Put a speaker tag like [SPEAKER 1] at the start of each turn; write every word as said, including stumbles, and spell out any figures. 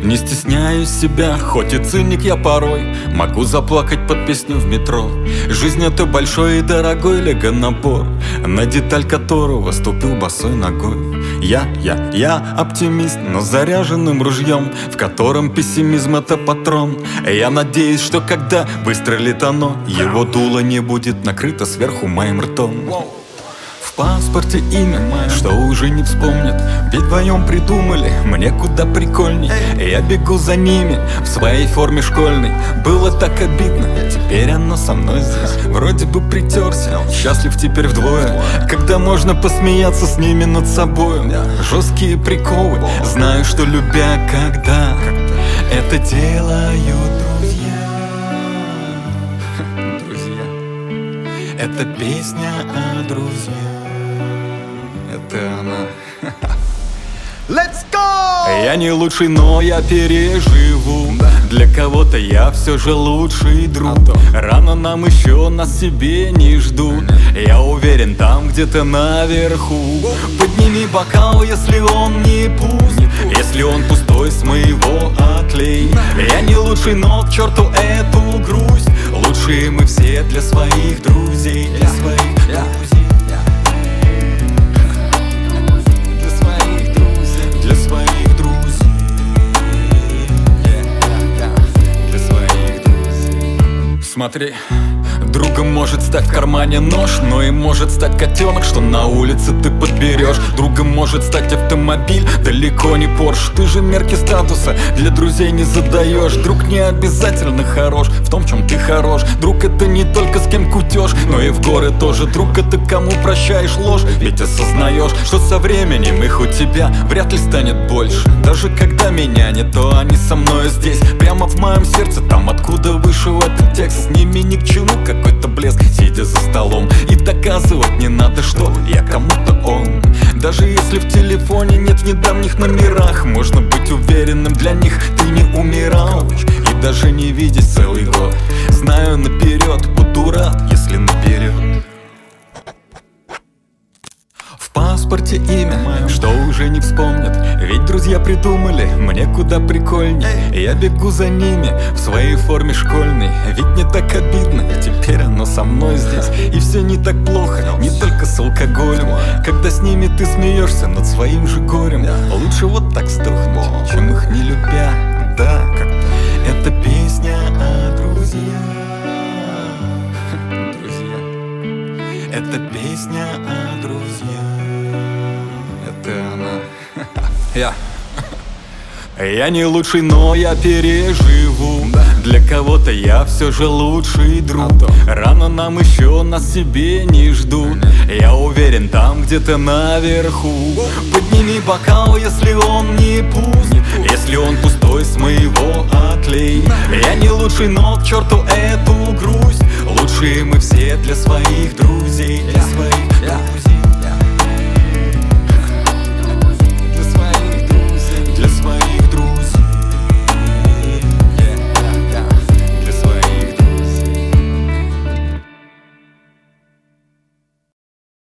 [SPEAKER 1] Не стесняюсь себя, хоть и циник я порой. Могу заплакать под песню в метро. Жизнь — это большой и дорогой лего-набор, на деталь которого ступил босой ногой. Я, я, я оптимист, но заряженным ружьем, в котором пессимизм — это патрон. Я надеюсь, что когда выстрелит оно, его дуло не будет накрыто сверху моим ртом. В паспорте имя, что уже не вспомнят, ведь вдвоем придумали мне куда прикольней. Я бегу за ними в своей форме школьной. Было так обидно, теперь оно со мной здесь. Вроде бы притерся, счастлив теперь вдвое, когда можно посмеяться с ними над собой. Жесткие приколы, знаю, что любя, когда это делают друзья. Друзья, это песня о друзьях. Это она. Let's go! Я не лучший, но я переживу. Для кого-то я все же лучший друг. Рано нам еще, нас себе не ждут. Я уверен, там где-то наверху. Подними бокал, если он не пуст, если он пустой, с моего отлей. Я не лучший, но к черту эту грусть. Лучшие мы все для своих друзей. Для своих друзей. Смотри, другом может стать в кармане нож, но и может стать котенок, что на улице ты подберешь. Другом может стать автомобиль, далеко не Порш. Ты же мерки статуса для друзей не задаешь. Друг не обязательно хорош в том, в чем ты хорош. Друг — это не только с кем кутешь, но и в горы тоже. Друг — это кому прощаешь ложь, ведь осознаешь, что со временем их у тебя вряд ли станет больше. Даже когда меня нет, то они со мной здесь, прямо в моем сердце, там, откуда вышел этот текст. С ними ни к чему какой-то блеск, сидя за столом. И доказывать не надо, что я кому-то он. Даже если в телефоне нет в недавних номерах, можно быть уверенным, для них ты не умирал. И даже не видеть целый год, знаю наперед, буду рад, если наперед. В паспорте имя, что уже не вспомнят, ведь друзья придумали мне куда прикольней. Я бегу за ними в своей форме школьной, ведь не так обидно, теперь оно со мной здесь. И все не так плохо, не только с алкоголем, когда с ними ты смеешься над своим же горем. Лучше вот так сдохнуть, чем их не любя. Да, это песня о друзьях. Друзья, это песня о друзьях. Это она. Я Я не лучший, но я переживу. Для кого-то я все же лучший друг. Рано нам еще, нас себе не ждут. Я уверен, там где-то наверху. Подними бокал, если он не пуст, если он пустой, с моего отлей. Я не лучший, но к черту эту грусть. Лучшие мы все для своих друзей. Для своих друзей.